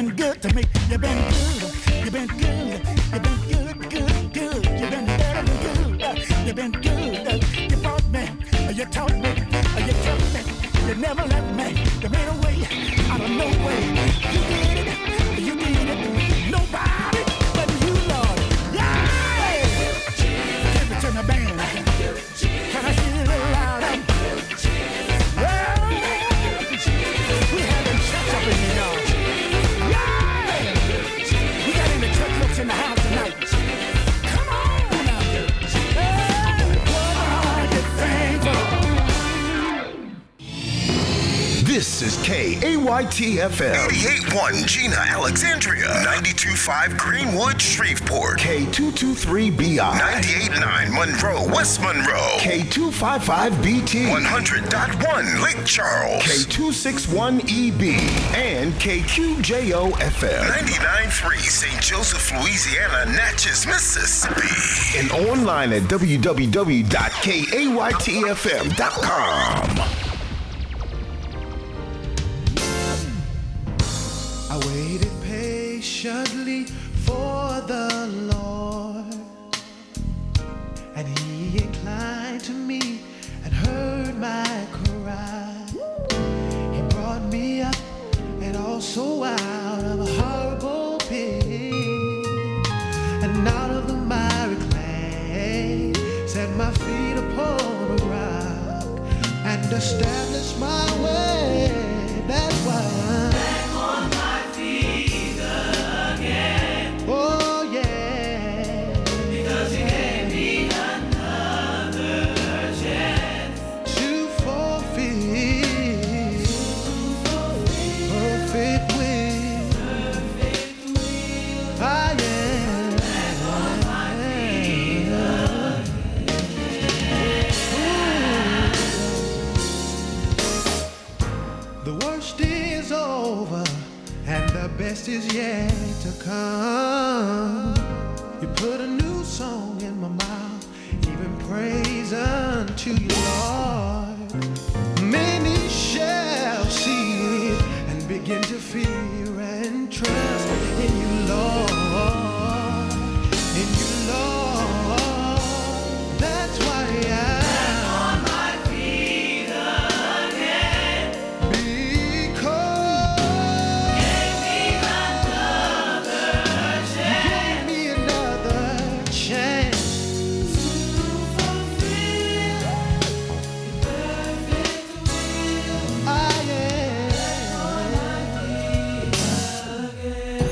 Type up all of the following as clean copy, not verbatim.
been good to me. You've been good. You've been good. You've been good, good, good. You've been better than good. You've been good. You brought me. You taught me. You kept me. You never left me. You made a way out of no way. You did it. You did it. Nobody but you, Lord. Yeah. Give it to me, band. Can I hear it louder? Yeah. We having church up in here, y'all. Yeah. We got any church folks in the house tonight. Come on now. Hey, what are you thankful? This is KAYT-FM. 88.1 Gina, Alexandria. 92.5 Greenwood, Shreveport. K223BI. 98.9 Monroe, West Monroe. K255BT. 100.1 Lake Charles. K261EB. And KQJO-FM. 99.3 St. Joseph, Louisiana, Natchez, Mississippi. And online at www.kaytfm.com. I waited patiently for the Lord, and He inclined to me and heard my cry. He brought me up and also out of a horrible pit, and out of the miry clay set my feet upon a rock and established my way. That's why back on my feet again. Oh yeah, because He gave me another chance to fulfill perfect will. I am back on my feet again. The worst is over and the best is yet to come. You put a new song in my mouth, even praise unto you, Lord. Many shall see it and begin to fear and trust in you, Lord. In you, Lord. That's why I'm on my feet again. Because gave me another chance to fulfill perfect will. I am on my feet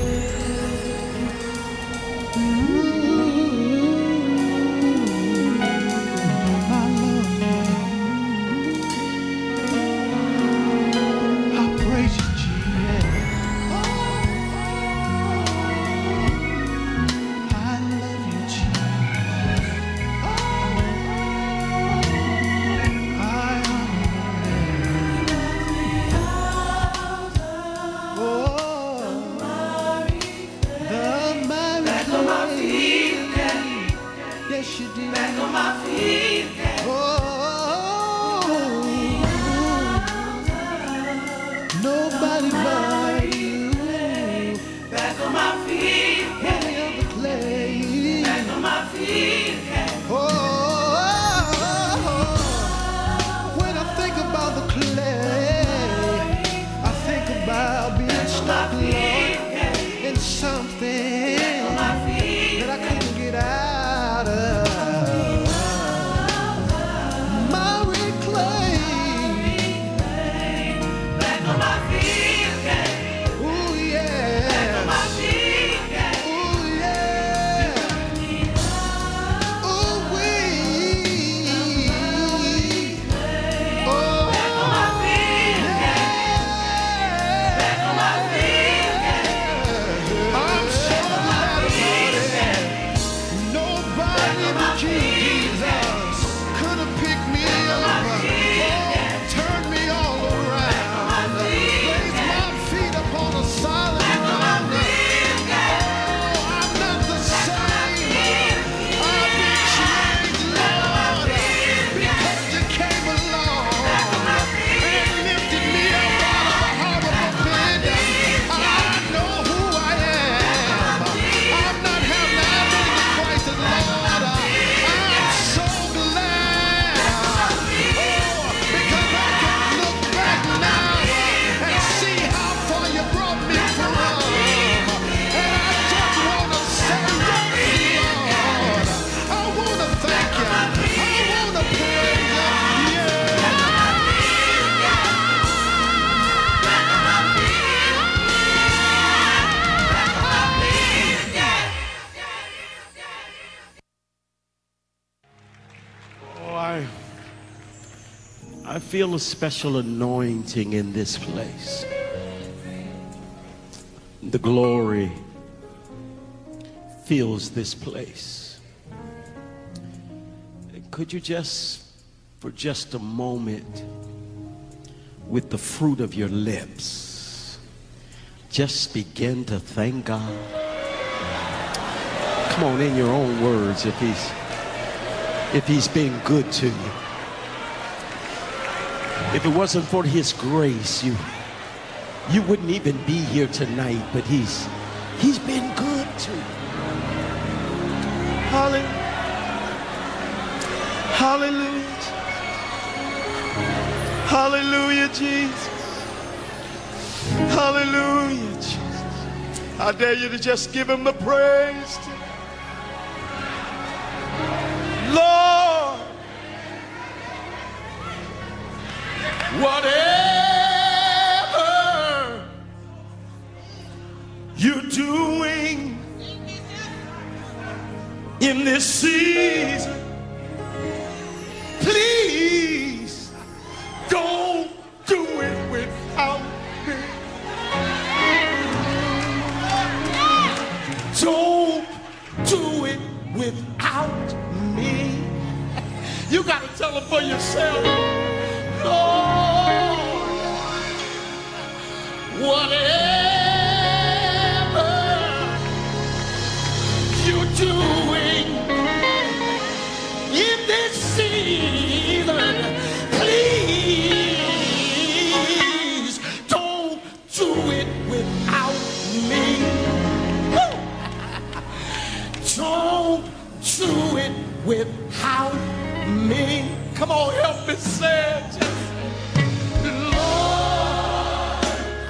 again. I praise you, Jesus. I love you, Jesus. I honor you. Oh, the mighty back on my feet again. Yes, you did. Back on my feet again. Oh, nobody but you. Back on my feet again. Any other clay. Back on my feet again. Oh, when I think about the clay, I think about being stuck, Lord, in something that I couldn't get out of. My reclaim. Back on my feet again. feel a special anointing in this place. The glory fills this place. Could you just, for just a moment, with the fruit of your lips, just begin to thank God? Come on, in your own words, if he's been good to you. If it wasn't for his grace, you wouldn't even be here tonight, but he's been good to you. Hallelujah. Hallelujah. Hallelujah, Jesus. Hallelujah, Jesus. I dare you to just give him the praise. Lord, whatever you're doing in this season, please don't do it without me. Don't do it without me. You got to tell them for yourself. Lord, whatever you're doing in this season, please don't do it without me. Don't do it without me. Come on, help me say it. Lord,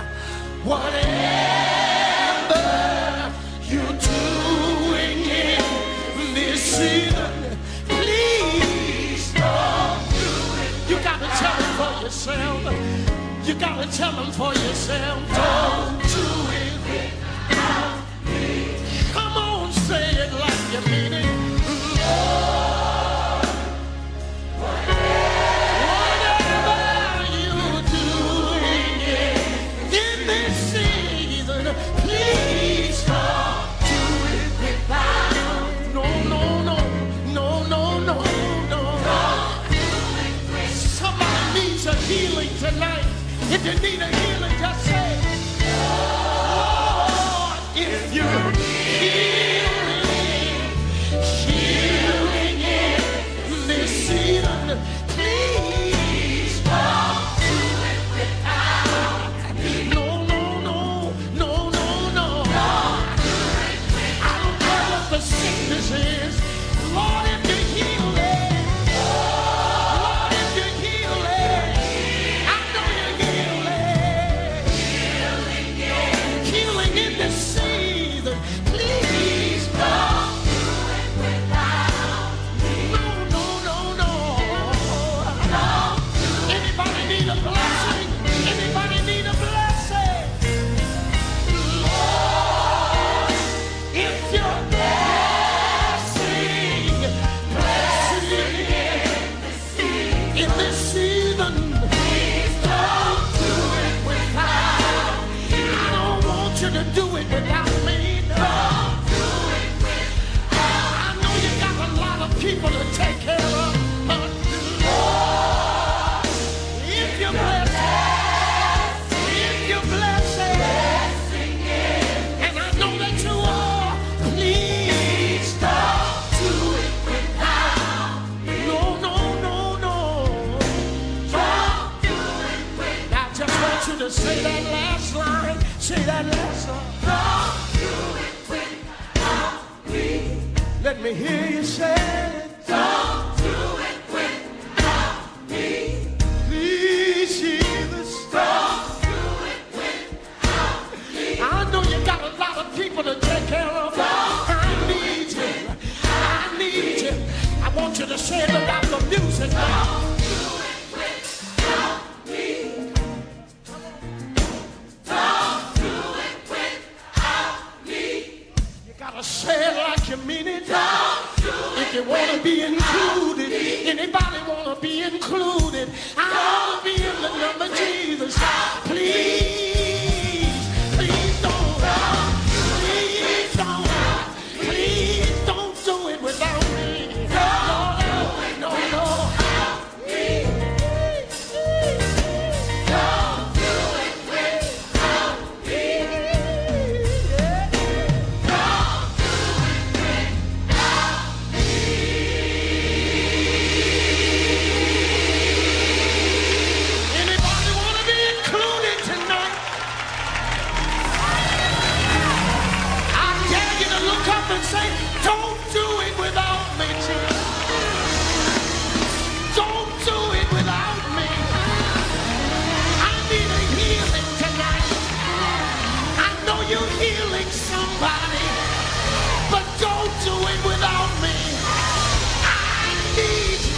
whatever you're doing in this season, please don't do it. You gotta tell them for yourself. You gotta tell them for yourself. Don't do it without me. Come on, say it like you mean it. Lord, whatever you're doing in this season, please don't do it without. No, no, no, no, no, no, no. Somebody needs a healing tonight. If you need a healing, just say, Lord, if you're healing in this season, please don't do it without me. No, no, no, no, no, no. I don't care what the sickness is. Lord, if you heal it. Lord, if you heal it. I know you heal it. Healing in this season. Please don't do it without me. No, no, no, no. Anybody need a blessing? Anybody need a blessing? Lord, if you're blessing in this season, please don't do it without me. I don't want you to do it without me. Don't do it without. I know you got a lot of people to take care of. But Lord, if you're blessing, and I know that you are, please don't do it without me. No, no, no, no. Don't do it without. I just want you to say that last line. Say that last line. Don't do it without me. Let me hear you say it. Don't do it without me. Please, Jesus. Don't do it without me. I know you got a lot of people to take care of. I need you. I need you. I want you to say it without the music. Don't do it without me. Don't do it without me. You gotta say it like you mean it. Don't do it. If you wanna be included. healing somebody, but don't do it without me. I need you.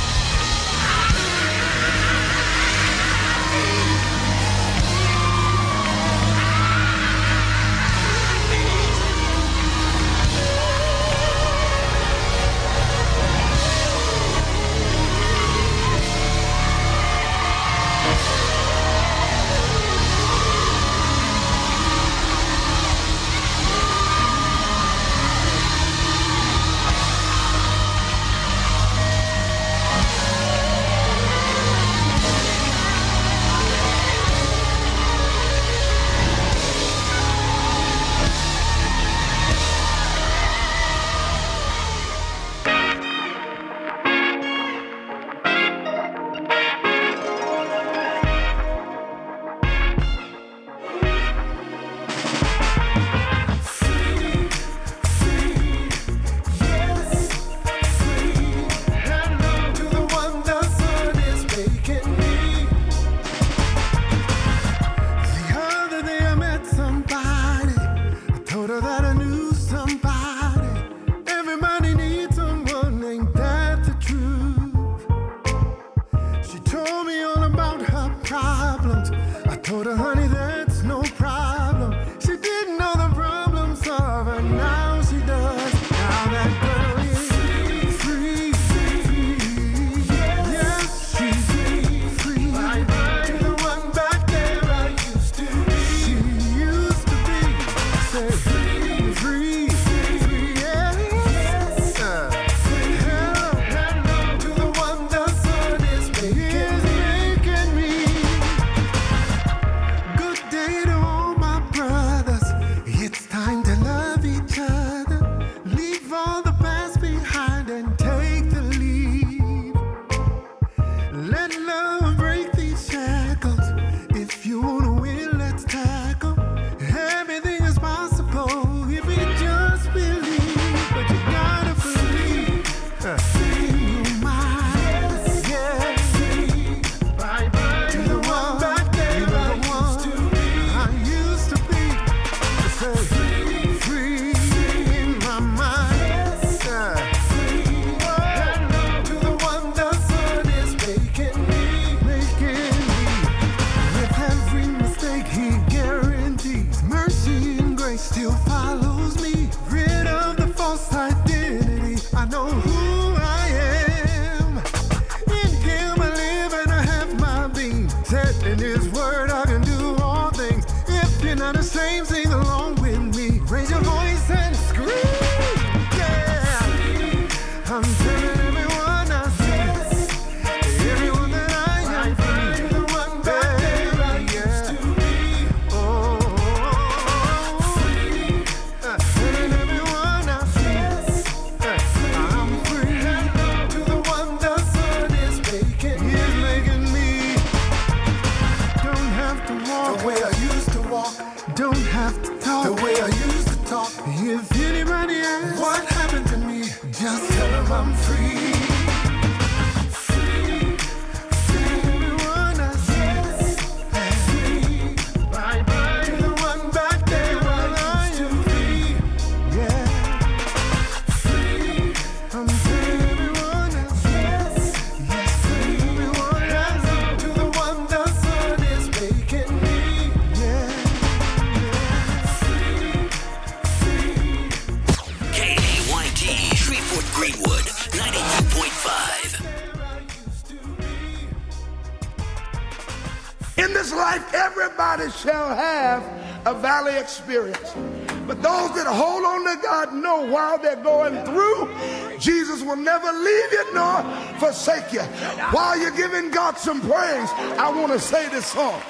Shall have a valley experience, but those that hold on to God know while they're going through, Jesus will never leave you nor forsake you. While you're giving God some praise, I want to say this song.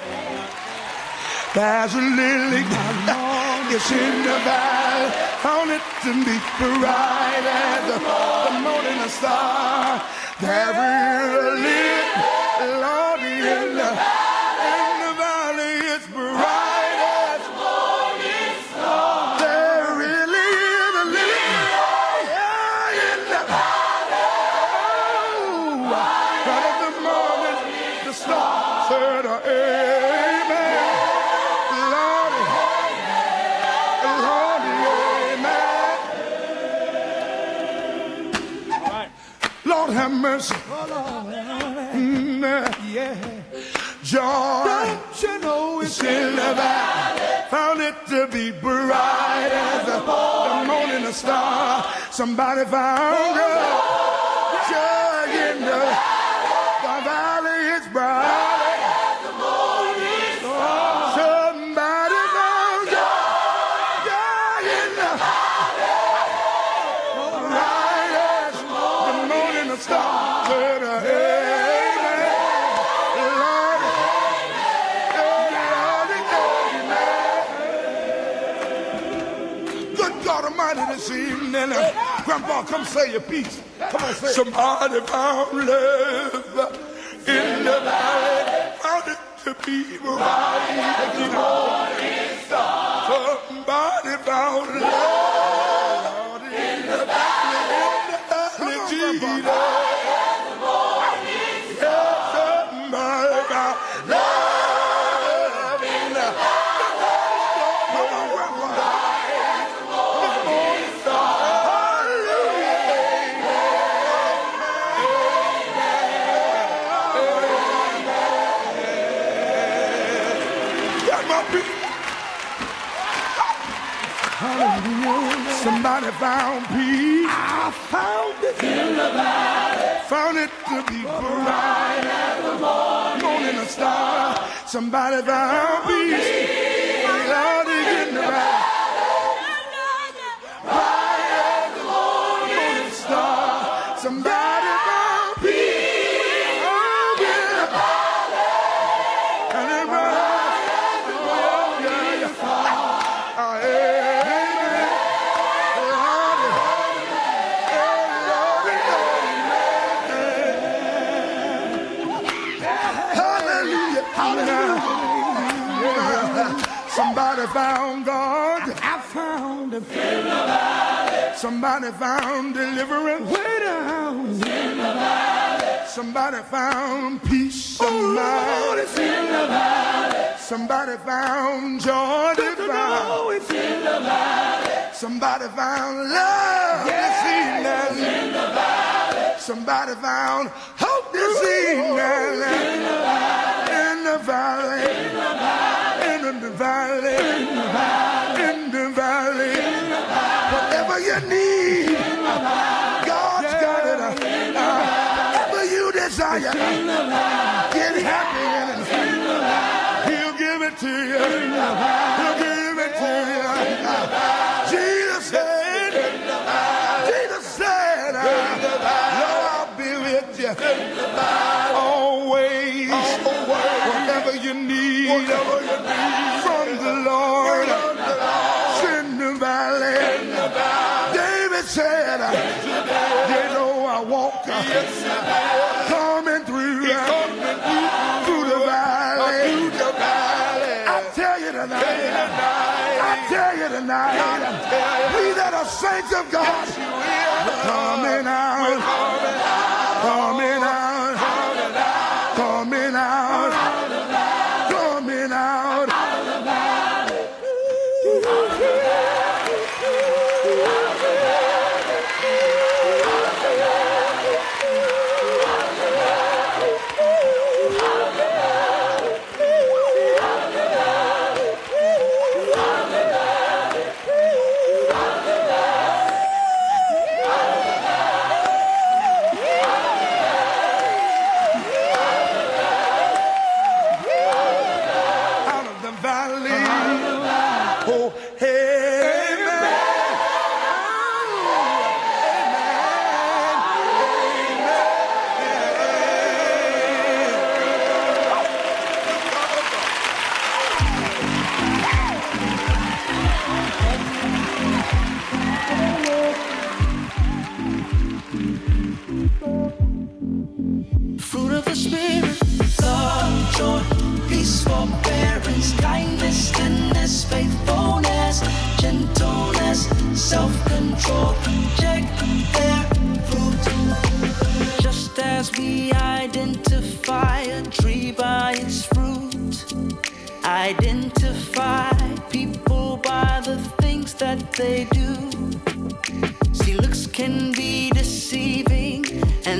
There's a lily, it's in the valley, found it to be bright as the morning star. There is a lily, Lord, in the valley. mercy. Yeah. Joy. Don't you know it's in the valley. Found it to be bright as the morning star. Somebody found joy in the valley. It's bright as the morning star. Somebody found joy in the valley. Bright as the morning star. This evening, Grandpa, come say your piece. Come on, say it. Somebody found love in the valley, found it to be bright as the morning star. Somebody found love in the valley, Jesus. Somebody found love in the valley. Somebody found peace. I found it in the valley. Found it to be bright as the morning star. Somebody found peace. Found it in the valley. Bright as the morning star. Somebody found peace. Found it in the valley. And it bright as the morning star. Somebody found God. I found him in the valley. Somebody found deliverance way down in the valley. Somebody found peace of mind. It's in the valley. Somebody found joy divine. It's in the valley. Somebody found love this evening. In the valley. Somebody found hope this evening. In the valley. In the valley. In the valley. In the valley, in the valley, in the valley, in the valley. Whatever you need, God's got it. Whatever you desire, get happy in it. He'll give it to you. He'll give it to you. Jesus said, Lord, I'll be with you always. Whatever you need. From the Lord, in the valley. David said, you know I walk coming through the valley. I tell you tonight, we that are saints of God, coming out, coming out, coming out, coming out. Fruit of the Spirit, love, joy, peace, forbearance, kindness, goodness, faithfulness, gentleness, self-control. Check their fruit. Just as we identify a tree by its fruit, identify people by the things that they do. See, looks can be deceiving, and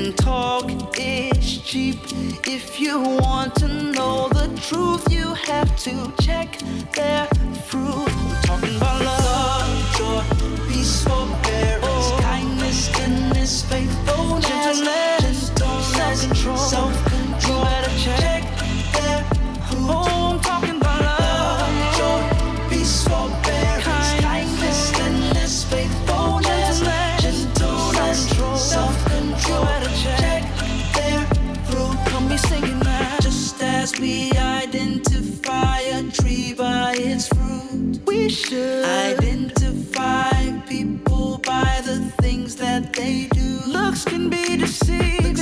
And talk is cheap. If you want to know the truth, you have to check their fruit. We're talking about love, joy, peace, forbearance, kindness, goodness, faithfulness, gentleness, self-control. You better check their fruit. Oh, I'm talking about love, joy, peace, forbearance, kindness, goodness, faithfulness, gentleness, self-control. You better check their fruit. Come be singing now. Just as we identify a tree by its fruit, we should identify people by the things that they do. Looks can be deceiving.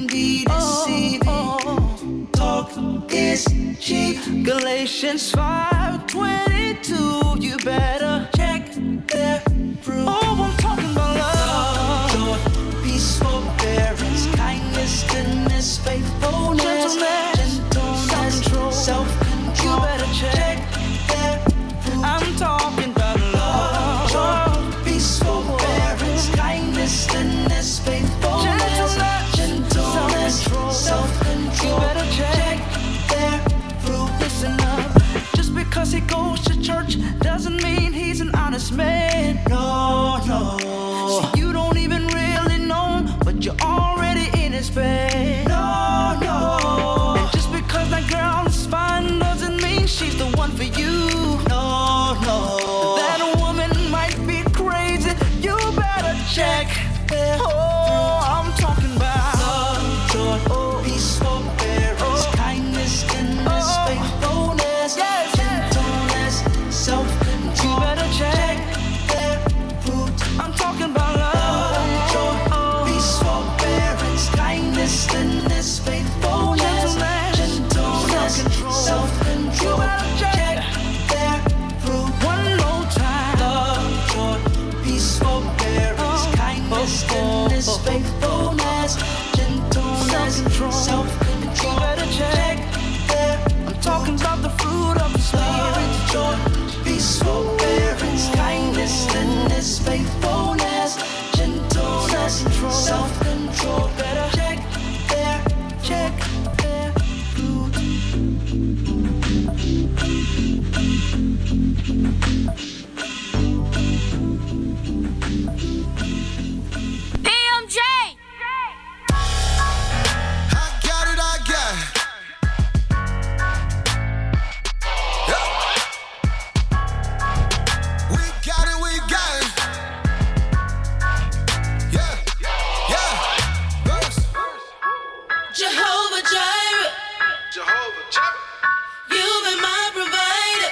Talk is cheap. Galatians 5:22. You better check their fruit. Oh, I'm talking about love, joy, peace, forbearance, kindness, goodness, faithfulness, gentleness, self-control. You better check their fruit. I'm talking about love, joy, peace, forbearance, kindness, goodness, faithfulness, gentleness, self-control. You better check their fruit. Listen up. Just because he goes to church doesn't mean he's an honest man. No, no. See, you don't even really know him, but you're already in his bed. No, no. And just because that girl is fine doesn't mean she's the one for you. No, no. That woman might be crazy. You better check. Oh, I'm talking about love, joy, peace, forbearance, kindness, goodness, faithfulness, gentleness, self-control. You better check their fruit. I'm talking about love, joy, peace, forbearance, kindness, goodness, faithfulness, gentleness, self-control. You better check their fruit. One more time. Love, joy, peace, forbearance, kindness, goodness, faithfulness, gentleness, self-control. You better check their. I'm talking about the fruit of the Spirit. Joy, peace, forbearance, kindness, goodness, faithfulness, gentleness, self-control. Better check their fruit. DMJ! I got it. Yeah. We got it. Yeah. Verse. Jehovah Jireh, you've been my provider,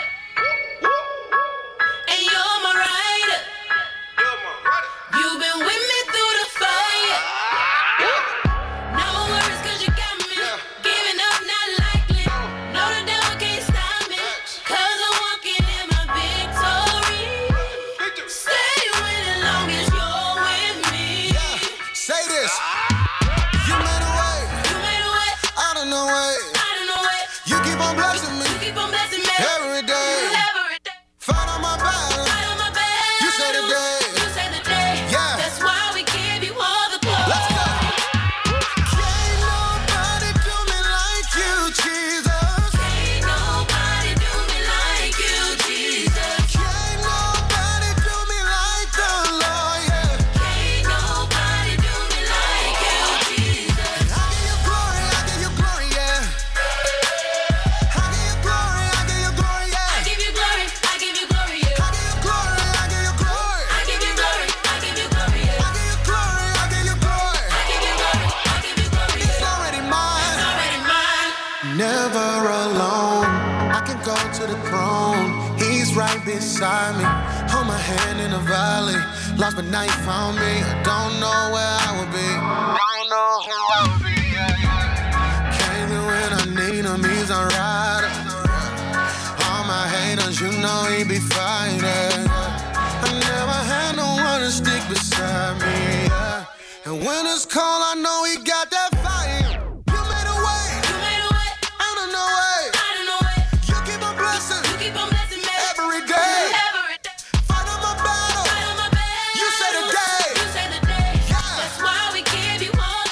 and you're my rider. You've been with me through the fire. No worries 'cause you got me. Giving up not likely. No, the devil can't stop me 'cause I'm walking in my victory. Stay with as long as you're with me. Say this. You made a way. You made a way. I don't know way. I don't know it. You keep on blessing me You keep on blessing me every day. every day. Fight on my battle. Fight on my battles. You say the day. You say the day. Yeah. That's why we give you all the glory. Let's go. Can't nobody do me like you, Jesus. Ain't nobody do me like you, Jesus. Can't nobody do me like the Lord, yeah. Ain't nobody do me like you, Jesus. I give you glory, yeah. I give you glory, yeah. I give you glory, yeah. I give you glory, yeah. I give you glory, yeah. I give you glory, yeah. I give you glory, I give you glory, yeah. I give you glory, I give you glory. I give you glory, I give you glory, It's yeah. already mine. It's already mine. Never alone. I can go to the throne. He's right beside me. Hold my hand in the valley. Lost but now you found me. I don't know where I would be. Don't know who I would be. Came through when I need him. He's a rider. All my haters, you know he be fighting. I never had no one to stick beside me. Yeah. And when it's cold, I know he got that fire. You made a way. You made a way. I don't know way. I don't know it. You keep on blessing You keep on blessing me every day. every day. Fight on my battle. Fight on my battles. You say the day. You say the day. Yeah. That's why we give you all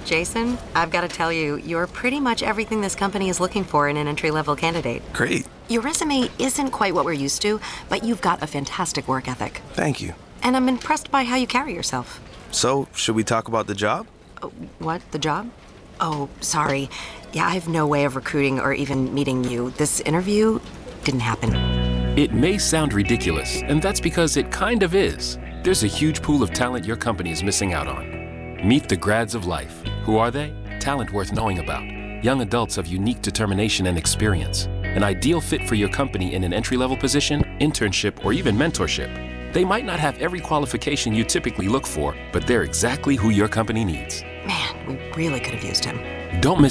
Jason, I've got to tell you, you're pretty much everything this company is looking for in an entry-level candidate. Great. Your resume isn't quite what we're used to, but you've got a fantastic work ethic. Thank you. And I'm impressed by how you carry yourself. So, should we talk about the job? What? The job? Oh, sorry. Yeah, I have no way of recruiting or even meeting you. This interview didn't happen. It may sound ridiculous, and that's because it kind of is. There's a huge pool of talent your company is missing out on. Meet the grads of life. Who are they? Talent worth knowing about. Young adults of unique determination and experience. An ideal fit for your company in an entry-level position, internship, or even mentorship. They might not have every qualification you typically look for, but they're exactly who your company needs. Man, we really could have used him. Don't miss